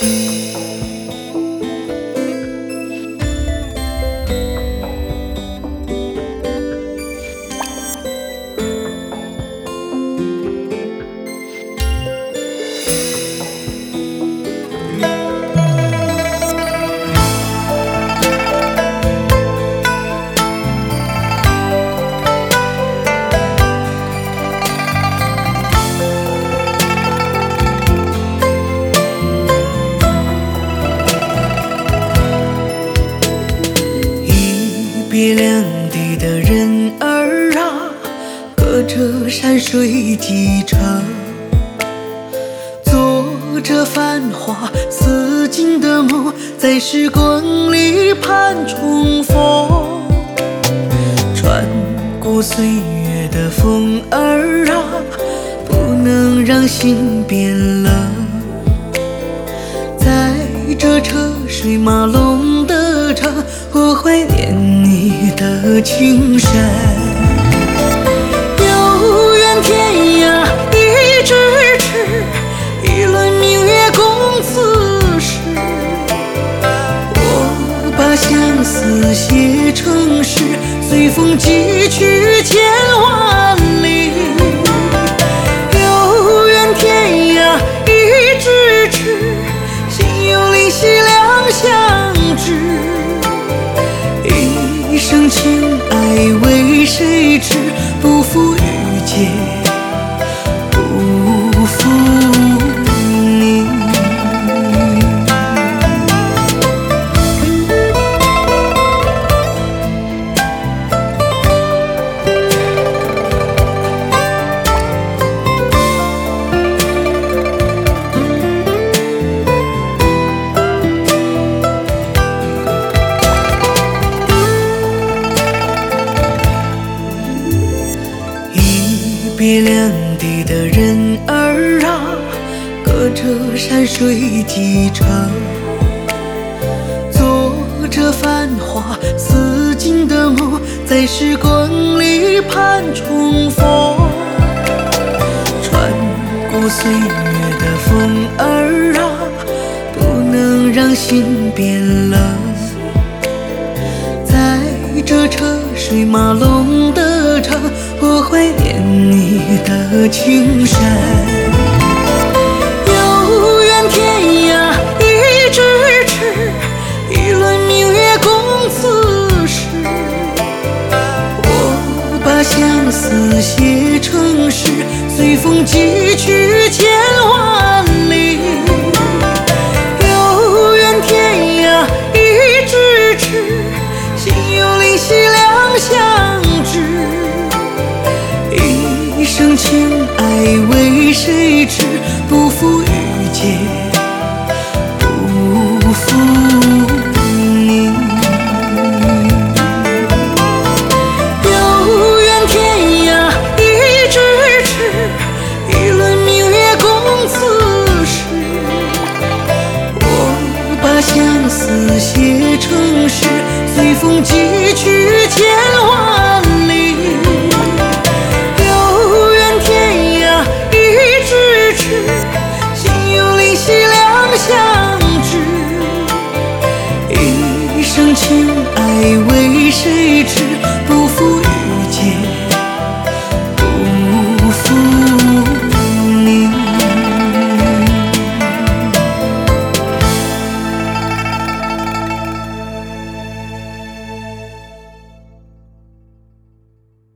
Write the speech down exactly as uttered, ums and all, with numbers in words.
别两地的人儿啊，隔着山水几程，做着繁华似锦的梦，在时光里盼重逢。穿过岁月的风儿啊，不能让心变冷。在这车水马龙的城，我怀念你的情深。有缘天涯一咫尺，一轮明月共此时。我把相思写成诗，随风寄去千万里。有缘天涯一咫尺，心有灵犀两相知。一生情爱为谁痴？不负遇见，不负你。别两地的人儿啊，隔着山水几程，做着繁华似锦的梦，在时光里盼重逢。穿过岁月的风儿啊，不能让心变冷。在这车水马龙的城，我怀念你的情深。有缘天涯一咫尺，一轮明月共此时。我把相思写成诗，随风寄去千万里。有缘天涯一咫尺，心有灵犀两相知。一生情爱为谁痴？不负遇见，不负你。有缘天涯一咫尺，一轮明月共此时。我把相思写成诗，随风寄去千万里。相知，一生情爱为谁痴？